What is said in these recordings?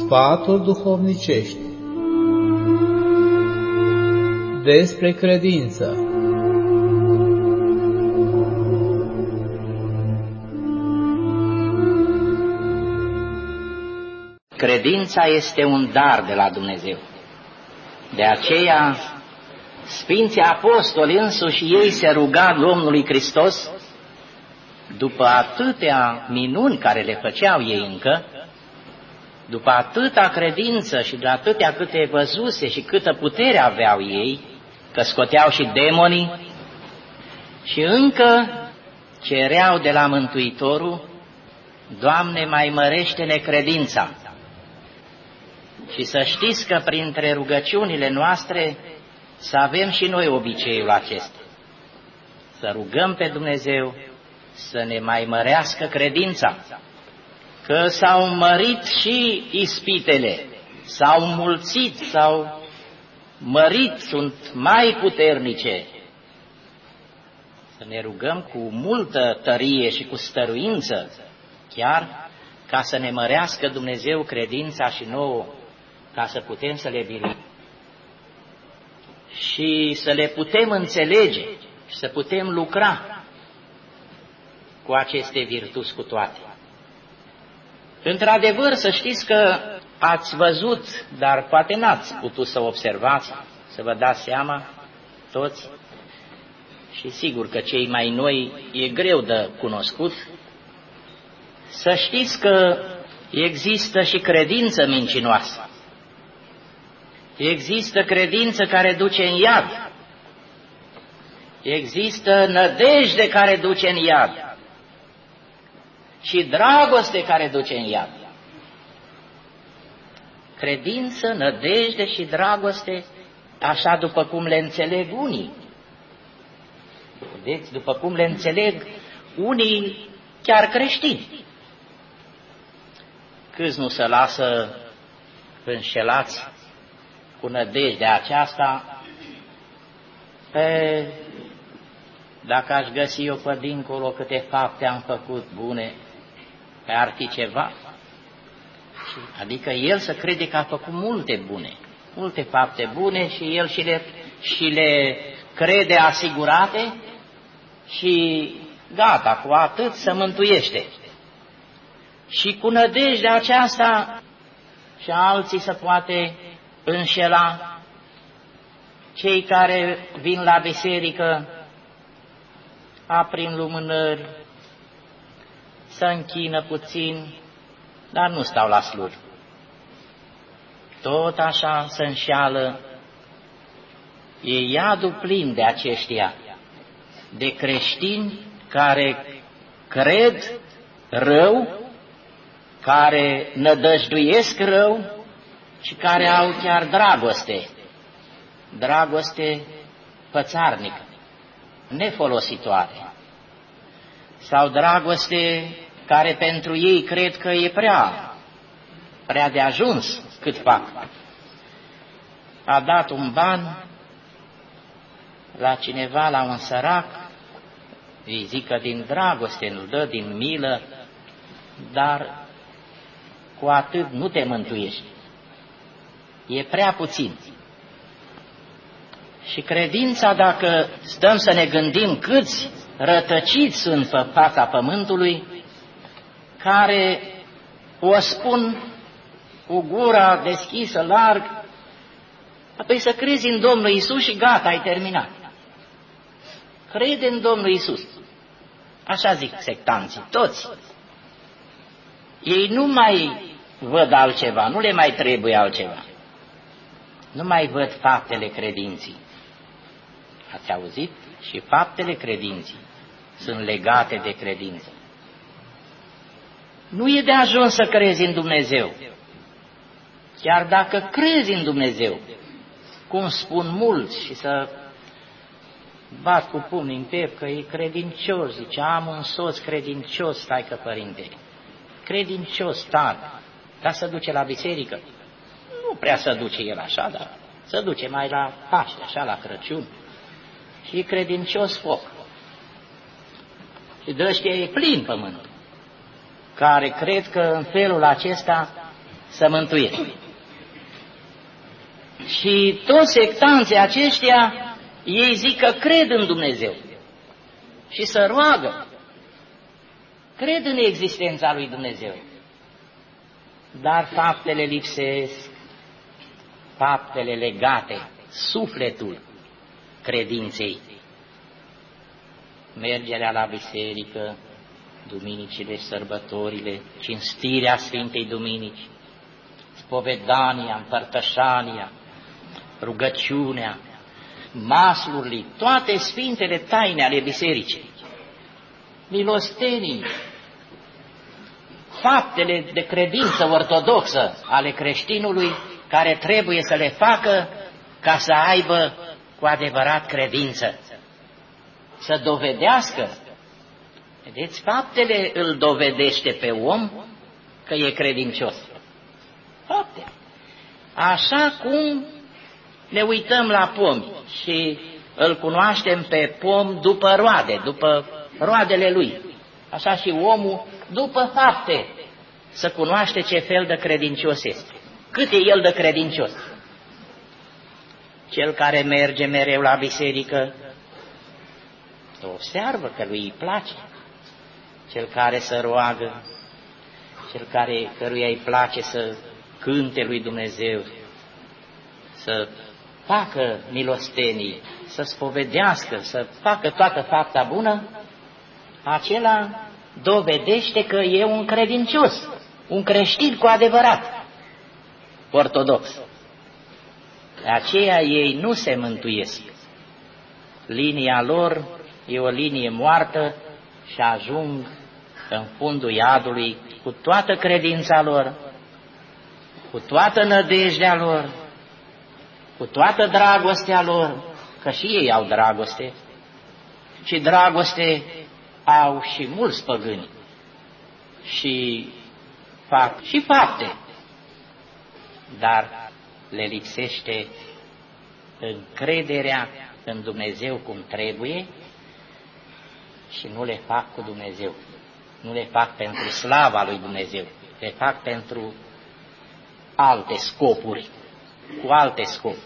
Sfaturi duhovnicești despre credință. Credința este un dar de la Dumnezeu. De aceea, Sfinții Apostoli însuși ei se ruga Domnului Hristos, după atâtea minuni care le făceau ei încă, după atâta credință și de atâtea câte văzuse și câtă putere aveau ei, că scoteau și demonii, și încă cereau de la Mântuitorul: Doamne, mai mărește-ne credința. Și să știți că printre rugăciunile noastre să avem și noi obiceiul acesta, să rugăm pe Dumnezeu să ne mai mărească credința, că s-au mărit și ispitele, s-au mulțit, s-au mărit, sunt mai puternice. Să ne rugăm cu multă tărie și cu stăruință, chiar ca să ne mărească Dumnezeu credința și nouă, ca să putem să le biruim și să le putem înțelege și să putem lucra cu aceste virtuți cu toate. Într-adevăr, să știți că ați văzut, dar poate n-ați putut să observați, să vă dați seama toți, și sigur că cei mai noi e greu de cunoscut, să știți că există și credință mincinoasă. Există credință care duce în iad. Există nădejde care duce în iad. Și dragoste care duce în iad. Credință, nădejde și dragoste, așa după cum le înțeleg unii. Vedeți, după cum le înțeleg unii chiar creștini. Câți nu se lasă înșelați cu nădejdea aceasta? Dacă aș găsi eu pe dincolo câte fapte am făcut bune, ar fi ceva. Adică el să crede că a făcut multe bune, multe fapte bune și el și le crede asigurate și gata, cu atât se mântuiește. Și cu nădejdea aceasta și alții se poate înșela. Cei care vin la biserică, aprind lumânări, se închină puțin, dar nu stau la slujbă. Tot așa se înșeală. E iadul plin de aceștia, de creștini care cred rău, care nădăjduiesc rău și care au chiar dragoste fățarnică, nefolositoare, sau dragoste care pentru ei cred că e prea de ajuns cât fac. A dat un ban la cineva, la un sărac, îi zic că din dragoste nu dă, din milă, dar cu atât nu te mântuiești. E prea puțin. Și credința, dacă stăm să ne gândim câți rătăciți sunt pe fața pământului, care o spun cu gura deschisă larg, apoi să crezi în Domnul Iisus și gata, ai terminat. Crede în Domnul Iisus. Așa zic sectanții, toți. Ei nu mai văd altceva, nu le mai trebuie altceva. Nu mai văd faptele credinții. Ați auzit? Și faptele credinții sunt legate de credință. Nu e de ajuns să crezi în Dumnezeu. Chiar dacă crezi în Dumnezeu, cum spun mulți, și să bat cu pumnii în piept că e credincios, zice, am un soț credincios, taică părinte, credincios tare, dar se duce la biserică. Nu prea se duce el așa, dar se duce mai la Paște, așa, la Crăciun. Și e credincios foc. Și de ăștia e plin pământul, care cred că în felul acesta să mântuiești. Și toți sectanții aceștia, ei zic că cred în Dumnezeu și să roagă. Cred în existența lui Dumnezeu. Dar faptele lipsesc, faptele legate, sufletul credinței. Mergerea la biserică, duminicile, sărbătorile, cinstirea Sfintei Duminici, spovedania, împărtășania, rugăciunea, maslurile, toate sfintele taine ale bisericii, milostenii, faptele de credință ortodoxă ale creștinului care trebuie să le facă ca să aibă cu adevărat credință, să dovedească. Vedeți, faptele îl dovedește pe om că e credincios. Fapte. Așa cum ne uităm la pomi și îl cunoaștem pe pom după roade, după roadele lui. Așa și omul după fapte să cunoaște ce fel de credincios este. Cât e el de credincios? Cel care merge mereu la biserică, observă că lui îi place. Cel care se roagă, cel căruia îi place să cânte lui Dumnezeu, să facă milostenii, să spovedească, să facă toată fapta bună, acela dovedește că e un credincios, un creștin cu adevărat, ortodox. De aceea ei nu se mântuiesc. Linia lor e o linie moartă și ajung în fundul iadului cu toată credința lor, cu toată nădejdea lor, cu toată dragostea lor, că și ei au dragoste, și dragoste au și mulți păgâni, și fac și fapte, dar le lipsește încrederea în Dumnezeu cum trebuie și nu le fac cu Dumnezeu. Nu le fac pentru slava lui Dumnezeu, le fac pentru alte scopuri, cu alte scopuri.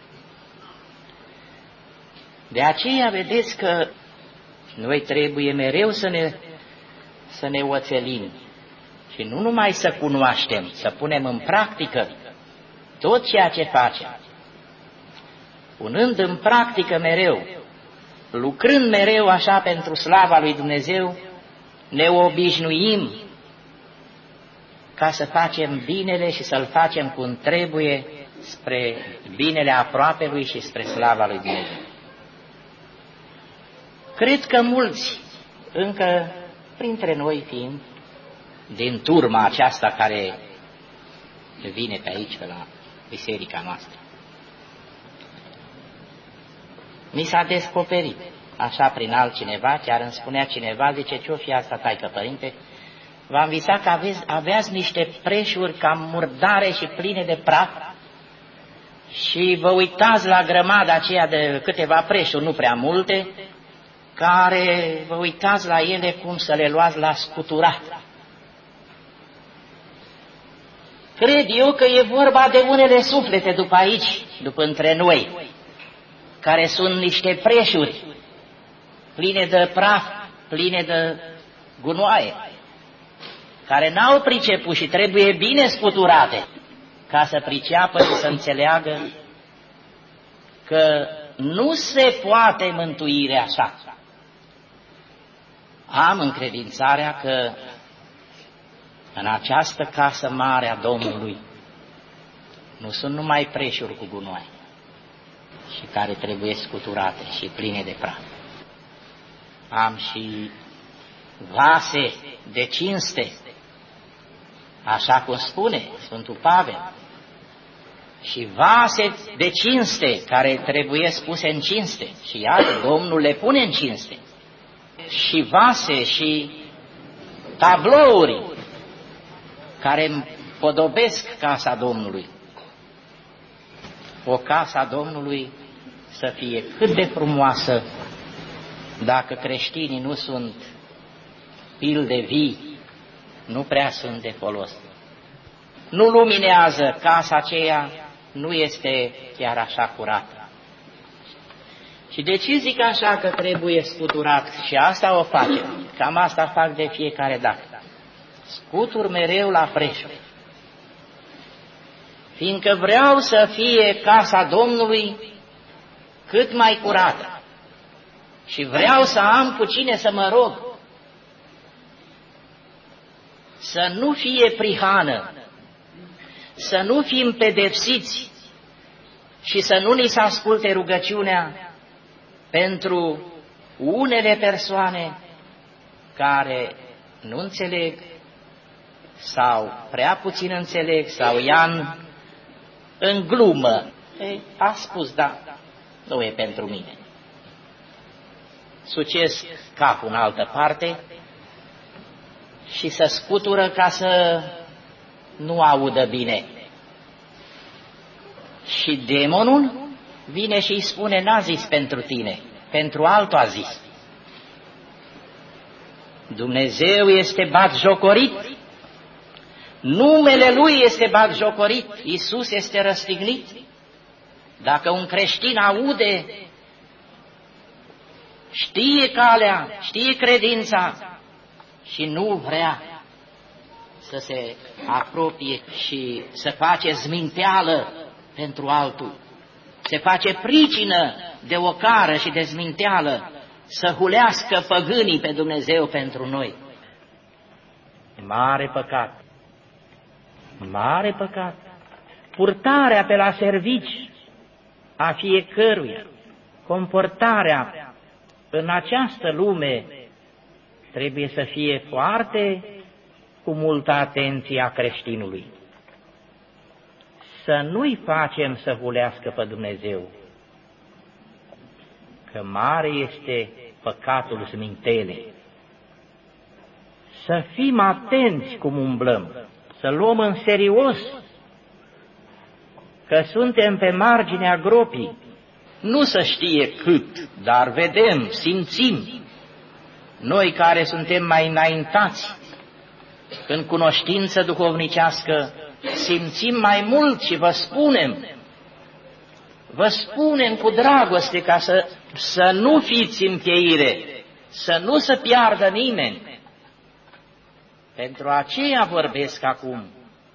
De aceea vedeți că noi trebuie mereu să ne oțelim și nu numai să cunoaștem, să punem în practică tot ceea ce facem, punând în practică mereu, lucrând mereu așa pentru slava lui Dumnezeu, ne obișnuim ca să facem binele și să-l facem cum trebuie spre binele aproapelui și spre slava lui Dumnezeu. Cred că mulți, încă printre noi fiind, din turma aceasta care vine pe aici, pe la biserica noastră, mi s-a descoperit, așa prin altcineva, chiar îmi spunea cineva, zice, ce-o fi asta, taică părinte? V-am visat că aveați niște preșuri cam murdare și pline de praf și vă uitați la grămada aceea de câteva preșuri, nu prea multe, care vă uitați la ele cum să le luați la scuturat. Cred eu că e vorba de unele suflete după aici, după între noi, care sunt niște preșuri pline de praf, pline de gunoaie, care n-au priceput și trebuie bine scuturate ca să priceapă și să înțeleagă că nu se poate mântuire așa. Am încredințarea că în această casă mare a Domnului nu sunt numai preșuri cu gunoi și care trebuie scuturate și pline de praf. Am și vase de cinste, așa cum spune Sfântul Pavel, și vase de cinste care trebuie puse în cinste și iată, Domnul le pune în cinste. Și vase și tablouri care împodobesc casa Domnului. O casa Domnului să fie cât de frumoasă, dacă creștinii nu sunt pilde vii, nu prea sunt de folos. nu luminează, casa aceea nu este chiar așa curată. Și de ce zic așa că trebuie scuturat? Și asta o facem, cam asta fac de fiecare dată. Scutur mereu la preșuri, fiindcă vreau să fie casa Domnului cât mai curată și vreau să am cu cine să mă rog, să nu fie prihană, să nu fim pedepsiți și să nu ni se asculte rugăciunea pentru unele persoane care nu înțeleg sau prea puțin înțeleg sau ia în glumă. A spus, da, nu e pentru mine. Sucesc capul în altă parte și să scutură ca să nu audă bine. Și demonul vine și îi spune, n-a zis pentru tine, pentru altul a zis. Dumnezeu este batjocorit, numele Lui este batjocorit, Iisus este răstignit. Dacă un creștin aude, știe calea, știe credința și nu vrea să se apropie și să face zminteală pentru altul, se face pricină de ocară și de zminteală, să hulească păgânii pe Dumnezeu pentru noi. Mare păcat, mare păcat. Purtarea pe la servici a fiecăruia, comportarea în această lume trebuie să fie foarte cu multă atenție a creștinului. Să nu-i facem să hulească pe Dumnezeu, că mare este păcatul zmintelei. Să fim atenți cum umblăm, să luăm în serios că suntem pe marginea gropii. Nu să știe cât, dar vedem, simțim, noi care suntem mai înaintați în cunoștință duhovnicească, simțim mai mult și vă spunem cu dragoste ca să nu fiți în pieire, să nu se piardă nimeni. Pentru aceea vorbesc acum,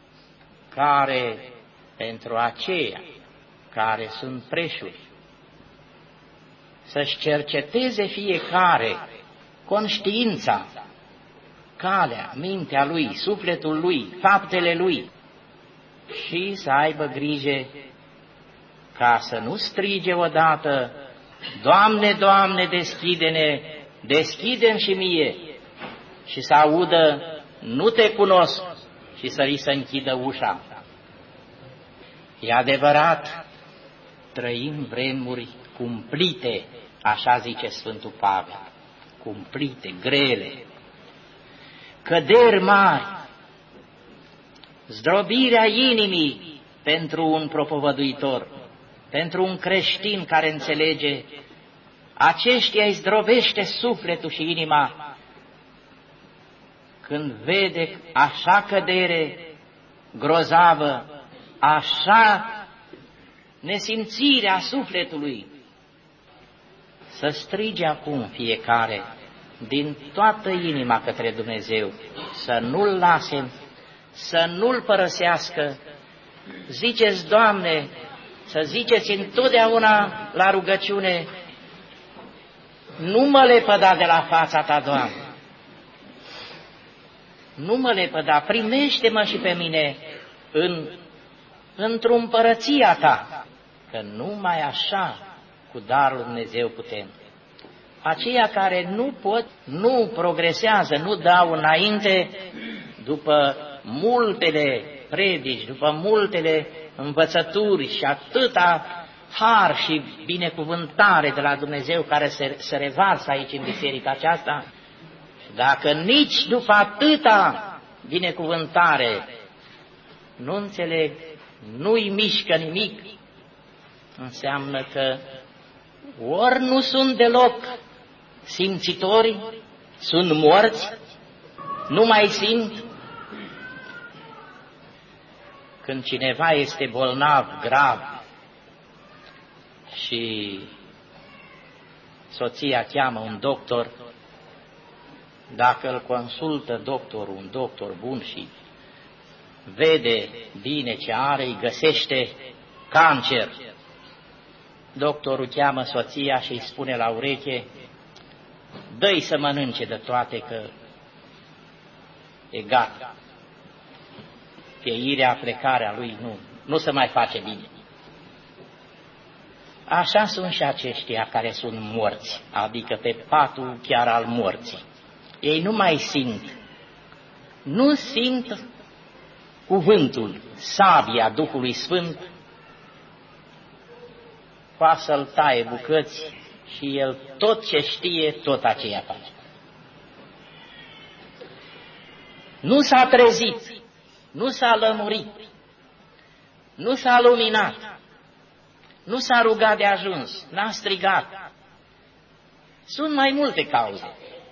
pentru aceia care sunt preșuri, să-și cerceteze fiecare conștiința, calea, mintea lui, sufletul lui, faptele lui și să aibă grijă ca să nu strige odată, Doamne, Doamne, deschide-ne, deschide-mi și mie, și să audă, nu te cunosc, și să li se închidă ușa. E adevărat, trăim vremuri cumplite, așa zice Sfântul Pavel, cumplite, grele, căderi mari, zdrobirea inimii pentru un propovăduitor, pentru un creștin care înțelege, aceștia îi zdrobește sufletul și inima când vede așa cădere grozavă, așa nesimțirea sufletului. Să strige acum fiecare din toată inima către Dumnezeu, să nu-L lase, să nu-L părăsească. Ziceți, Doamne, să ziceți întotdeauna la rugăciune, nu mă lepăda de la fața Ta, Doamne. Nu mă lepăda, primește-mă și pe mine într-o împărăția Ta, că numai așa cu darul Dumnezeu putem. Aceia care nu pot, nu progresează, nu dau înainte după multele predici, după multele învățături și atâta har și binecuvântare de la Dumnezeu care se revarsă aici în biserica aceasta, dacă nici după atâta binecuvântare nu înțeleg, nu-i mișcă nimic, înseamnă că ori nu sunt deloc simțitori, sunt morți, nu mai simt, când cineva este bolnav, grav, și soția cheamă un doctor, dacă îl consultă doctorul, un doctor bun și vede bine ce are, îi găsește cancer. Doctorul cheamă soția și îi spune la ureche, dă-i să mănânce de toate că e gata. Pieirea, plecarea lui nu se mai face bine. Așa sunt și aceștia care sunt morți, adică pe patul chiar al morții. Ei nu mai simt, nu simt cuvântul, sabia Duhului Sfânt, poate să-l taie bucăți și el tot ce știe, tot aceea face. Nu s-a trezit, nu s-a lămurit, nu s-a luminat, nu s-a rugat de ajuns, n-a strigat. Sunt mai multe cauze.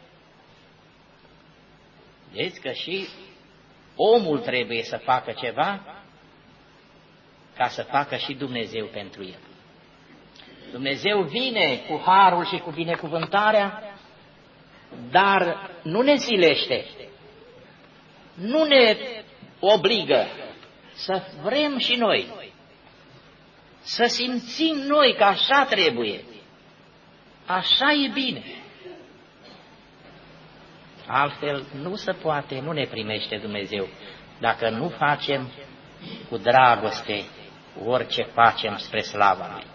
Vedeți că și omul trebuie să facă ceva ca să facă și Dumnezeu pentru el. Dumnezeu vine cu harul și cu binecuvântarea, dar nu ne silește, nu ne obligă să vrem și noi, să simțim noi că așa trebuie, așa e bine. Altfel nu se poate, nu ne primește Dumnezeu, dacă nu facem cu dragoste orice facem spre slava Lui.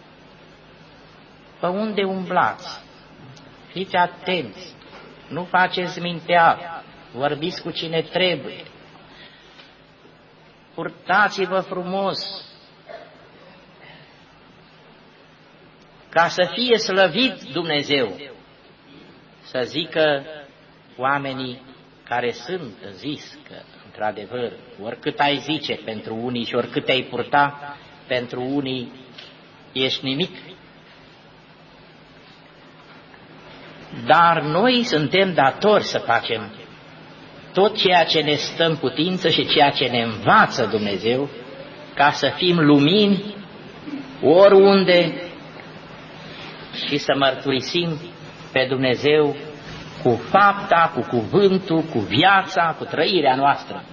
Pe unde umblați? Fiți atenți, nu faceți mintea, vorbiți cu cine trebuie, purtați-vă frumos, ca să fie slăvit Dumnezeu, să zică oamenii care sunt zis că, într-adevăr, oricât ai zice pentru unii și oricât ai purta, pentru unii ești nimic. Dar noi suntem datori să facem tot ceea ce ne stă în putință și ceea ce ne învață Dumnezeu, ca să fim lumini oriunde și să mărturisim pe Dumnezeu cu fapta, cu cuvântul, cu viața, cu trăirea noastră.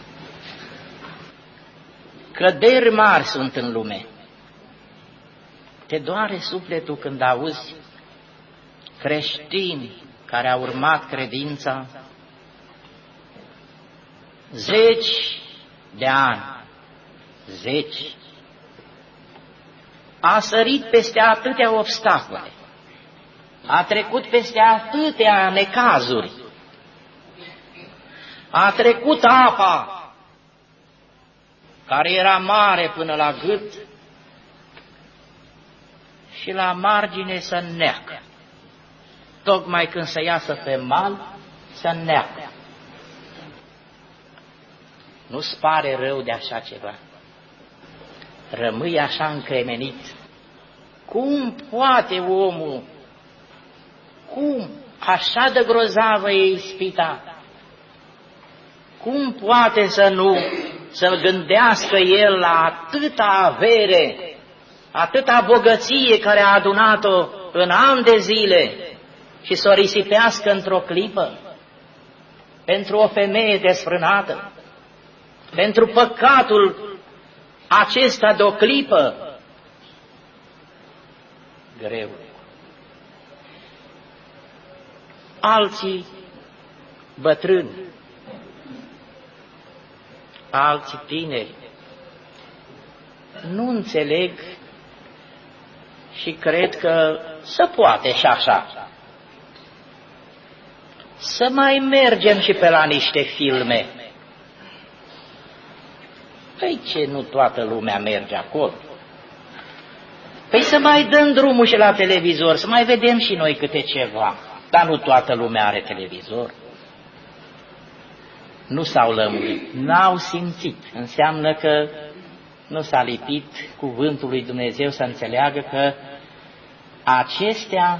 Căderi mari sunt în lume. Te doare sufletul când auzi creștini care au urmat credința zeci de ani, a sărit peste atâtea obstacole, a trecut peste atâtea necazuri, a trecut apa care era mare până la gât și la margine se înneacă. Tocmai când se iasă pe mal, se înneacă. Nu-ți pare rău de așa ceva? Rămâi așa încremenit. Cum poate omul? Cum? Așa de grozavă e ispita. Cum poate să gândească el la atâta avere, atâta bogăție care a adunat-o în ani de zile și să o risipească într-o clipă? Pentru o femeie desfrânată, pentru păcatul acesta de o clipă? Greu. Alții bătrâni, alții tineri, nu înțeleg și cred că se poate și așa. Să mai mergem și pe la niște filme. Păi ce, nu toată lumea merge acolo? Păi să mai dăm drumul și la televizor, să mai vedem și noi câte ceva. Dar nu toată lumea are televizor. Nu s-au lămurit, n-au simțit. Înseamnă că nu s-a lipit cuvântul lui Dumnezeu să înțeleagă că acestea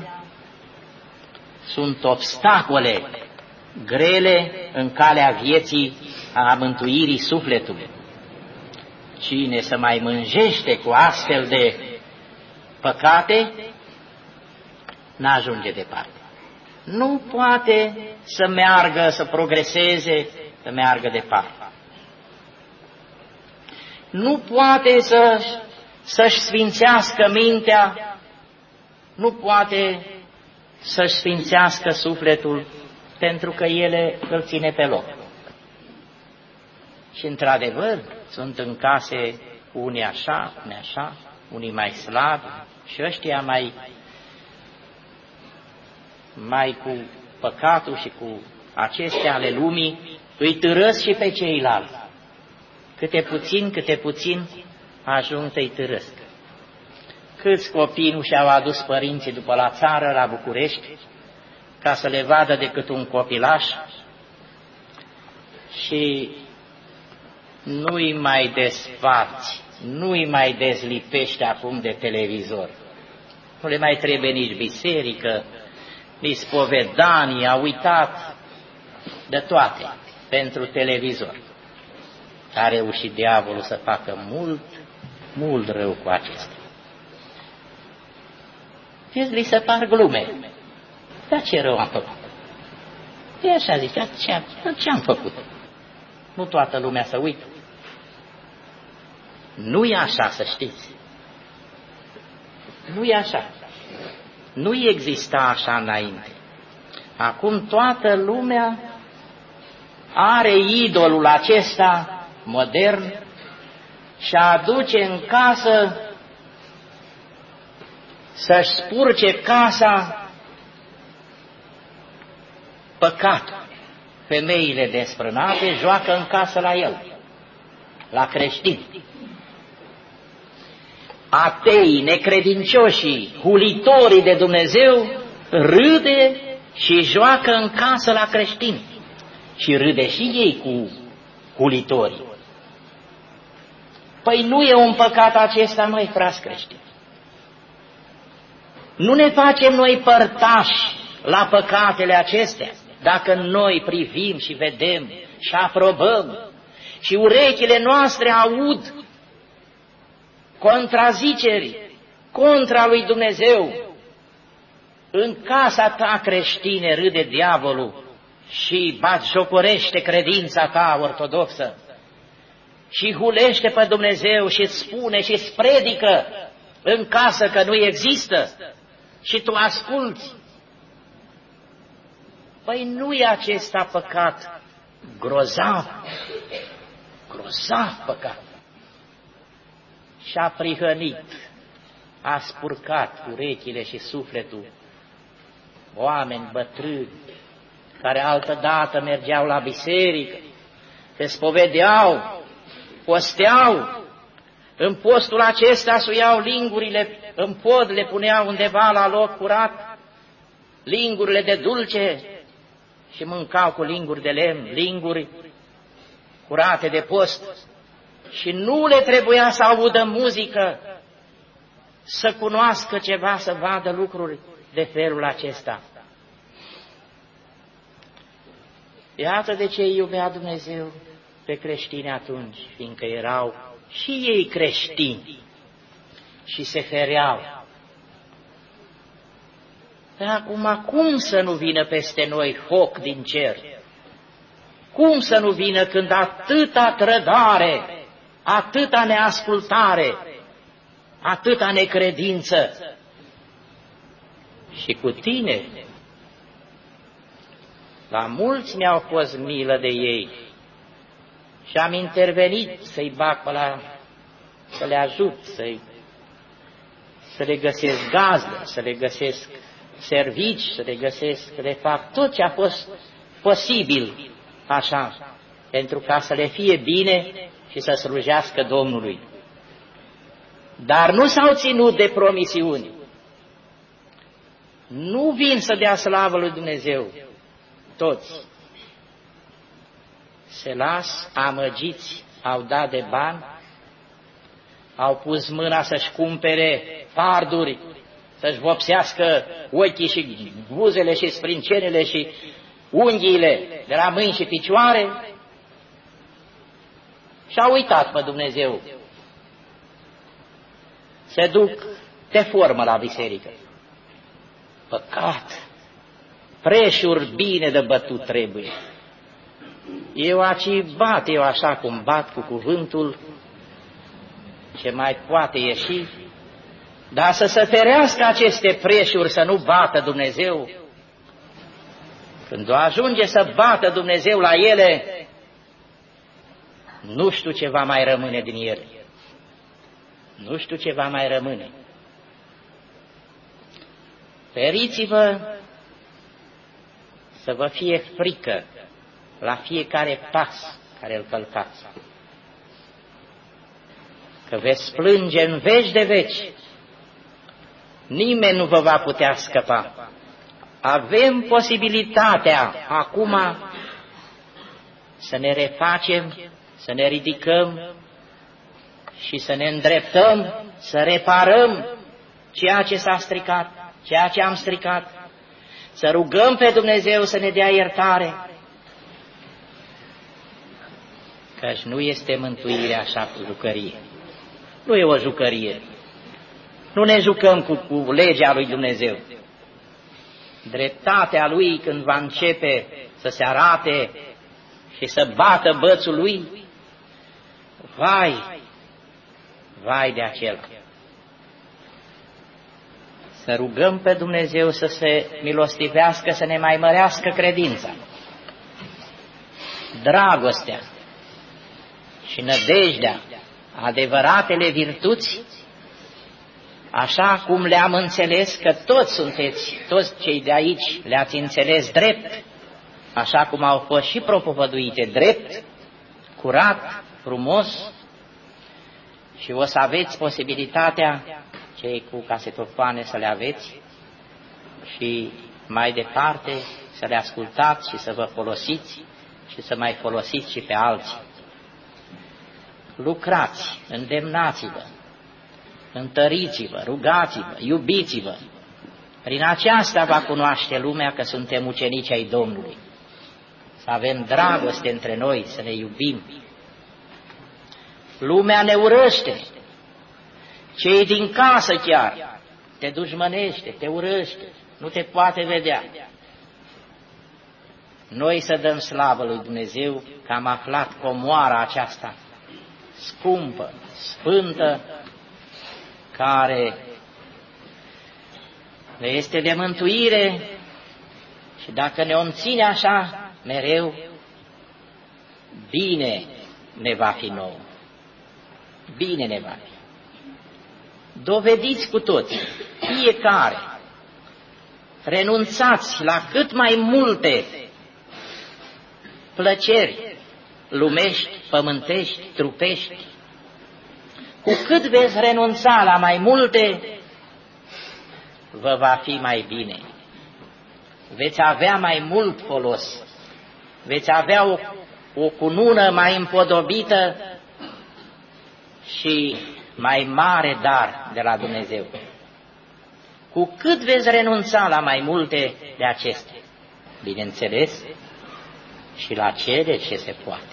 sunt obstacole grele în calea vieții, a mântuirii sufletului. Cine se mai mânjește cu astfel de păcate, n-ajunge departe. Nu poate să meargă, să progreseze, să meargă departe. Nu poate să-și sfințească mintea, nu poate să-și sfințească sufletul, pentru că ele îl ține pe loc. Și într-adevăr, sunt în case unii așa, unii așa, unii mai slabi și ăștia mai cu păcatul și cu acestea ale lumii, îi târăsc și pe ceilalți. Câte puțin ajung să-i târăsc. Câți copii nu și-au adus părinții după la țară, la București, ca să le vadă decât un copilaș și nu-i mai desparți, nu-i mai dezlipește acum de televizor. Nu le mai trebuie nici biserică, nici spovedanie, a uitat de toate pentru televizor. A reușit diavolul să facă mult rău cu acestea. Vezi, li se par glume. Dar ce rău am făcut? E așa, zicea, ce am făcut? Nu toată lumea să uită. Nu e așa, să știți. Nu e așa. Nu exista așa înainte. Acum toată lumea are idolul acesta modern și aduce în casă să-și spurce casa păcatul. Femeile desfrânate joacă în casă la el, la creștini. Ateii, necredincioșii, hulitorii de Dumnezeu râde și joacă în casă la creștini. Și râde și ei cu hulitorii. Păi nu e un păcat acesta, măi, frați creștini. Nu ne facem noi părtași la păcatele acestea, dacă noi privim și vedem și aprobăm și urechile noastre aud contraziceri contra lui Dumnezeu. În casa ta creștine râde diavolul și batjocorește credința ta ortodoxă și hulește pe Dumnezeu și îți spune și îți predică în casă că nu există și tu asculți. Păi nu e acesta păcat grozav păcat. Și-a prihănit, a spurcat urechile și sufletul oameni bătrâni care altădată mergeau la biserică, se spovedeau, posteau, în postul acesta suiau lingurile în pod, le puneau undeva la loc curat, lingurile de dulce și mâncau cu linguri de lemn, linguri curate de post. Și nu le trebuia să audă muzică, să cunoască ceva, să vadă lucruri de felul acesta. Iată de ce iubea Dumnezeu pe creștini atunci, fiindcă erau și ei creștini și se fereau. Dar acum, cum să nu vină peste noi foc din cer? Cum să nu vină când atâta trădare, atâta neascultare, atâta necredință? Și cu tine, la mulți mi-au fost milă de ei și am intervenit să-i bag pe la, să le ajut, să le găsesc gazdă, să le găsesc servici, să le găsesc, să le fac tot ce a fost posibil așa, pentru ca să le fie bine și să slujească Domnului. Dar nu s-au ținut de promisiuni. Nu vin să dea slavă lui Dumnezeu toți. Se las amăgiți, au dat de bani, au pus mâna să-și cumpere farduri, să-și vopsească ochii și buzele și sprâncenele și unghiile de la mâini și picioare și au uitat pe Dumnezeu se duc de formă la biserică. Păcat! Preșuri bine de bătut trebuie. Eu aici bat, eu așa cum bat cu cuvântul, ce mai poate ieși, dar să se ferească aceste preșuri să nu bată Dumnezeu. Când o ajunge să bată Dumnezeu la ele, nu știu ce va mai rămâne din ele. Nu știu ce va mai rămâne. Feriți-vă să vă fie frică la fiecare pas care îl călcați, că veți plânge în veci de veci. Nimeni nu vă va putea scăpa. Avem posibilitatea acum să ne refacem, să ne ridicăm și să ne îndreptăm, să reparăm ceea ce s-a stricat, ceea ce am stricat, să rugăm pe Dumnezeu să ne dea iertare, căci nu este mântuirea așa cu jucărie. Nu e o jucărie. Nu ne jucăm cu legea lui Dumnezeu. Dreptatea lui, când va începe să se arate și să bată bățul lui, vai de acela. Să rugăm pe Dumnezeu să se milostivească, să ne mai mărească credința, dragostea și nădejdea, adevăratele virtuți, așa cum le-am înțeles, că toți cei de aici le-ați înțeles drept, așa cum au fost și propovăduite drept, curat, frumos, și o să aveți posibilitatea, cei cu casetofoane, să le aveți și mai departe să le ascultați și să vă folosiți și să mai folosiți și pe alții. Lucrați, îndemnați-vă, întăriți-vă, rugați-vă, iubiți-vă. Prin aceasta va cunoaște lumea că suntem ucenici ai Domnului. Să avem dragoste între noi, să ne iubim. Lumea ne urăște. Cei din casă chiar te dușmănește, te urăște, nu te poate vedea. Noi să dăm slavă lui Dumnezeu că am aflat comoara aceasta scumpă, sfântă, care ne este de mântuire și dacă ne om ține așa mereu, bine ne va fi nouă. Bine ne va fi. Dovediți cu toți, fiecare, renunțați la cât mai multe plăceri lumești, pământești, trupești. Cu cât veți renunța la mai multe, vă va fi mai bine. Veți avea mai mult folos, veți avea o cunună mai împodobită și mai mare dar de la Dumnezeu. Cu cât veți renunța la mai multe de acestea, bineînțeles, și la cele ce se poate.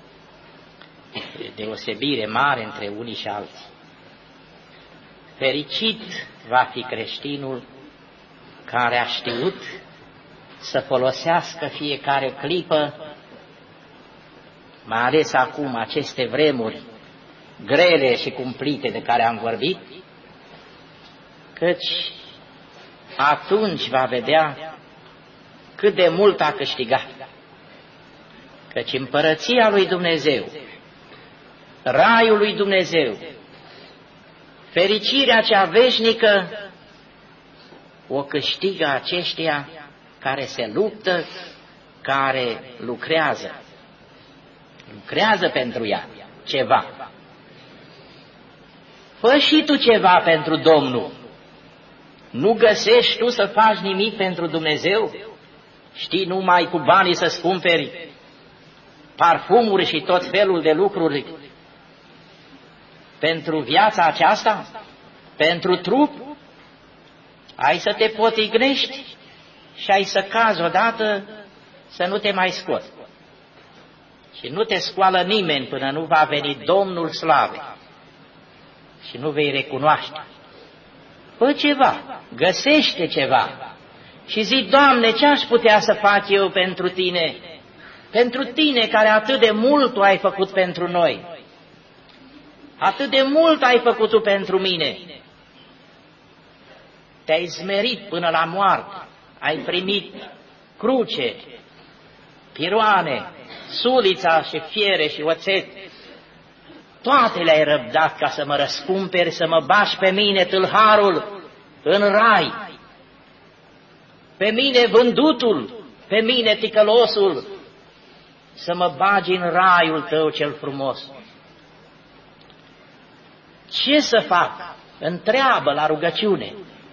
E deosebire mare între unii și alții. Fericit va fi creștinul care a știut să folosească fiecare clipă, mai ales acum, aceste vremuri grele și cumplite de care am vorbit, căci atunci va vedea cât de mult a câștigat. Căci împărăția lui Dumnezeu, raiul lui Dumnezeu, fericirea cea veșnică, o câștigă aceștia care se luptă, care lucrează. Lucrează pentru ea ceva. Fă și tu ceva pentru Domnul. Nu găsești tu să faci nimic pentru Dumnezeu? Știi numai cu banii să-ți cumperi parfumuri și tot felul de lucruri pentru viața aceasta? Pentru trup? Ai să te potignești și ai să cazi odată să nu te mai scoți. Și nu te scoală nimeni până nu va veni Domnul Slavei. și nu vei recunoaște. Fă ceva, găsește ceva și zi, Doamne, ce aș putea să fac eu pentru Tine? Pentru Tine care atât de mult Tu ai făcut pentru noi. Atât de mult ai făcut Tu pentru mine. Te-ai smerit până la moarte, ai primit cruce, piroane, sulița și fiere și oțet. Toate le-ai răbdat ca să mă răscumperi, să mă bași pe mine, tâlharul, în rai. Pe mine vândutul, pe mine ticălosul, să mă bagi în raiul Tău cel frumos. Ce să fac? Întreabă la rugăciune.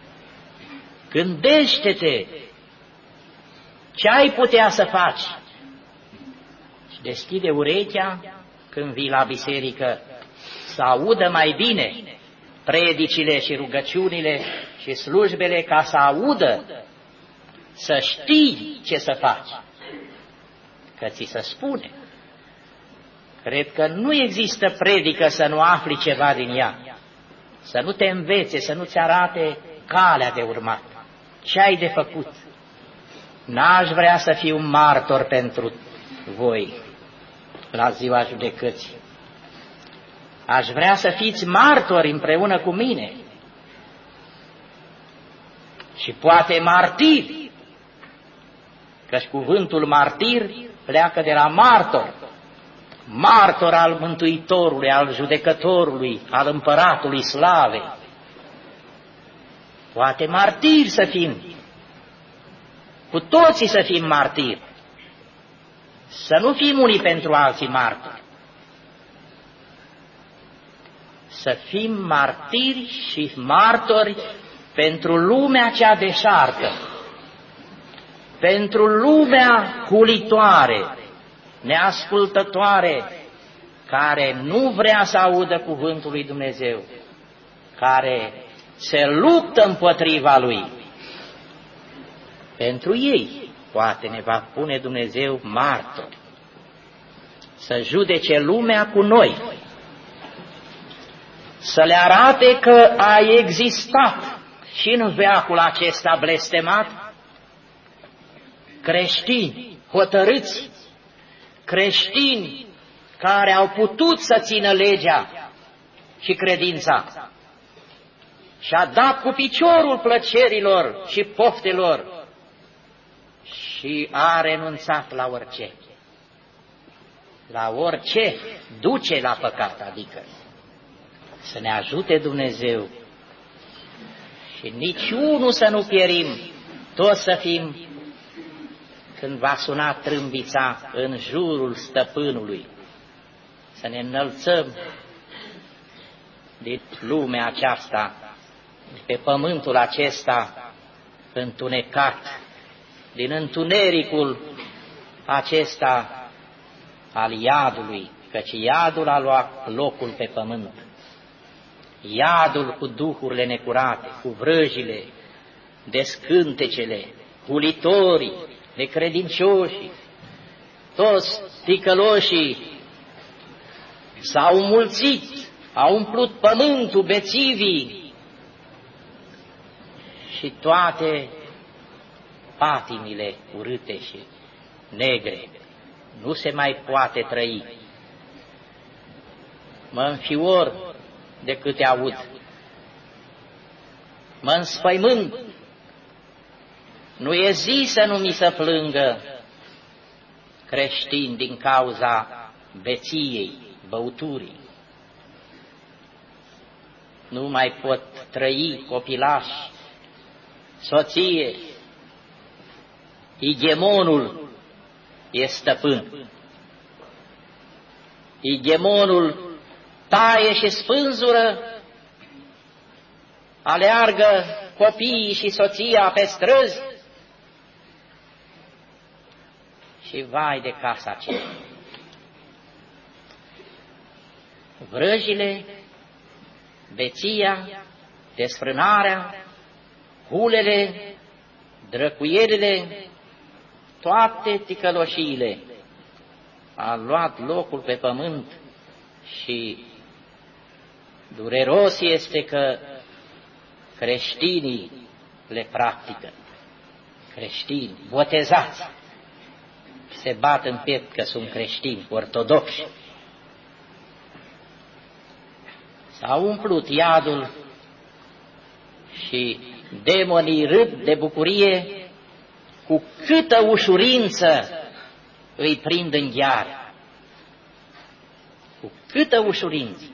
Gândește-te ce ai putea să faci. Și deschide urechea când vii la biserică, să audă mai bine predicile și rugăciunile și slujbele, ca să audă, să știi ce să faci, că ți se spune. Cred că nu există predică să nu afli ceva din ea, să nu te învețe, să nu-ți arate calea de urmat, ce ai de făcut. N-aș vrea să fiu martor pentru voi la ziua judecății. Aș vrea să fiți martori împreună cu mine și poate martiri, căci cuvântul martir pleacă de la martor, martor al Mântuitorului, al Judecătorului, al Împăratului Slavei. Poate martiri să fim, cu toții să fim martiri, să nu fim unii pentru alții martori, să fim martiri și martori pentru lumea cea deșartă, pentru lumea hulitoare, neascultătoare, care nu vrea să audă cuvântul lui Dumnezeu, care se luptă împotriva lui. Pentru ei poate ne va pune Dumnezeu martori, să judece lumea cu noi, să le arate că a existat și în veacul acesta blestemat creștini hotărâți, creștini care au putut să țină legea și credința și a dat cu piciorul plăcerilor și poftelor și a renunțat la orice. La orice duce la păcat, adică să ne ajute Dumnezeu și niciunul să nu pierim, toți să fim, când va suna trâmbița, în jurul stăpânului, să ne înălțăm din lumea aceasta, de pe pământul acesta întunecat, din întunericul acesta al iadului, căci iadul a luat locul pe pământ. Iadul cu duhurile necurate, cu vrăjile, descântecele, hulitorii, necredincioșii, toți ticăloșii s-au mulțit, au umplut pământul, bețivii și toate patimile urâte și negre. Nu se mai poate trăi. Mă înfior de câte aud, mă înspăimânt. Nu e zi să nu mi se plângă creștini din cauza beției, băuturii. Nu mai pot trăi copilași, soție, igemonul e stăpân. Igemonul taie și spânzură, aleargă copiii și soția pe străzi și vai de casa aceea. Vrăjile, beția, desfrânarea, hulele, drăcuierile, toate ticăloșiile a luat locul pe pământ și Dureros este că creștinii le practică, creștini botezați, se bat în piept că sunt creștini ortodoxi. S-a umplut iadul și demonii râd de bucurie cu câtă ușurință îi prind în gheară. Cu câtă ușurință.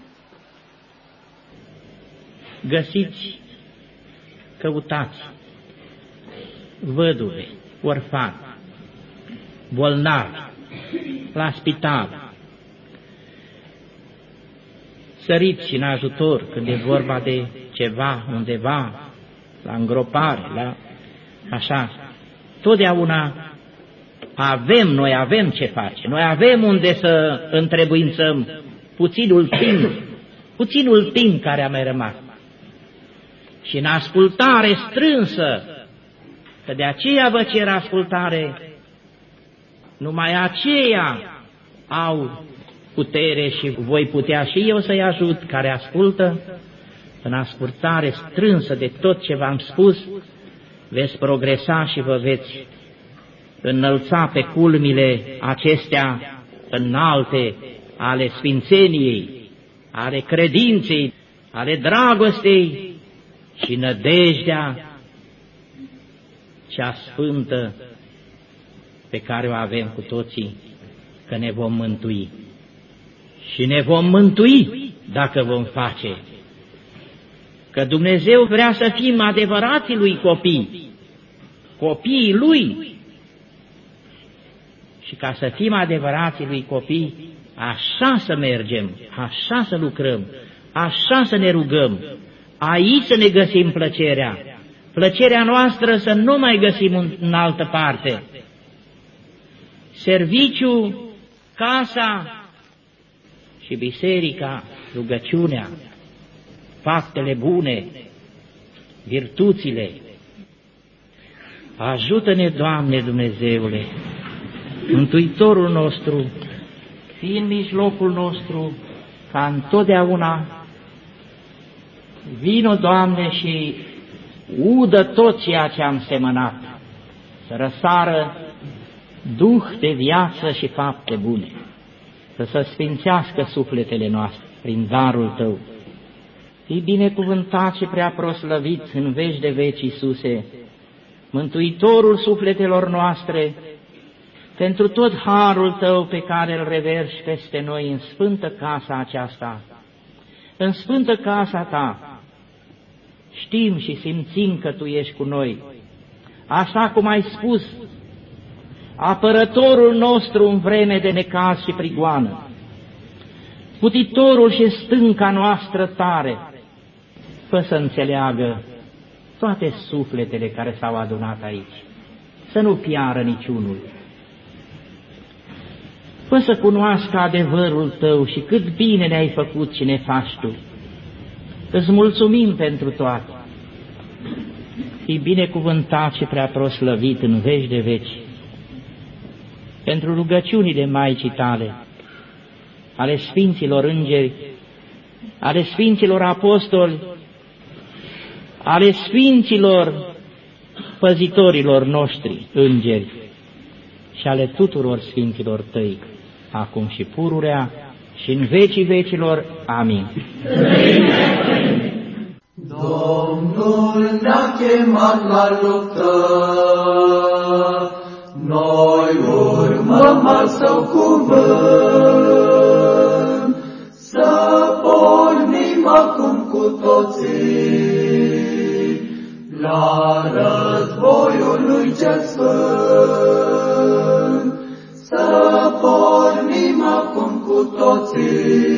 Găsiți, căutați văduve, orfani, bolnavi, la spital. Săriți în ajutor când e vorba de ceva undeva, la îngropare, la așa. Totdeauna noi avem ce face, noi avem unde să întrebuințăm puținul timp care a mai rămas. Și în ascultare strânsă, că de aceea vă cer ascultare, numai aceia au putere și voi putea și eu să-i ajut, care ascultă, în ascultare strânsă de tot ce v-am spus, veți progresa și vă veți înălța pe culmile acestea înalte ale sfințeniei, ale credinței, ale dragostei și nădejdea cea sfântă pe care o avem cu toții, că ne vom mântui. Și ne vom mântui dacă vom face. Că Dumnezeu vrea să fim adevărații Lui copii, copiii Lui. Și ca să fim adevărații Lui copii, așa să mergem, așa să lucrăm, așa să ne rugăm, aici să ne găsim plăcerea. Plăcerea noastră să nu mai găsim în altă parte. Serviciu, casa și biserica, rugăciunea, faptele bune, virtuțile. Ajută-ne, Doamne Dumnezeule, Mântuitorul nostru, fii în mijlocul nostru, ca întotdeauna. Vino, Doamne, și udă tot ceea ce am semănat, să răsară duh de viață și fapte bune, să se sfințească sufletele noastre prin darul Tău. Fii binecuvântat și prea proslăvit în veci de veci, Iisuse, Mântuitorul sufletelor noastre, pentru tot harul Tău pe care îl reverși peste noi în sfântă casa aceasta, în sfântă casa Ta. Știm și simțim că Tu ești cu noi, așa cum ai spus, apărătorul nostru în vreme de necaz și prigoană, putitorul și stânca noastră tare. Fă să înțeleagă toate sufletele care s-au adunat aici, să nu piară niciunul. Fă să cunoască adevărul Tău și cât bine ne-ai făcut și ne faci Tu. Îți mulțumim pentru toate. Fii binecuvântat și prea proslăvit în veci de veci. Pentru rugăciunile Maicii Tale, ale Sfinților Îngeri, ale Sfinților Apostoli, ale Sfinților păzitorilor noștri, Îngeri, și ale tuturor Sfinților Tăi, acum și pururea și în vecii vecilor. Amin. Domnul ne-a chemat la luptă, noi urmăm al Său cuvânt, să pornim acum cu toții la războiul lui cel sfânt, să pornim acum cu toții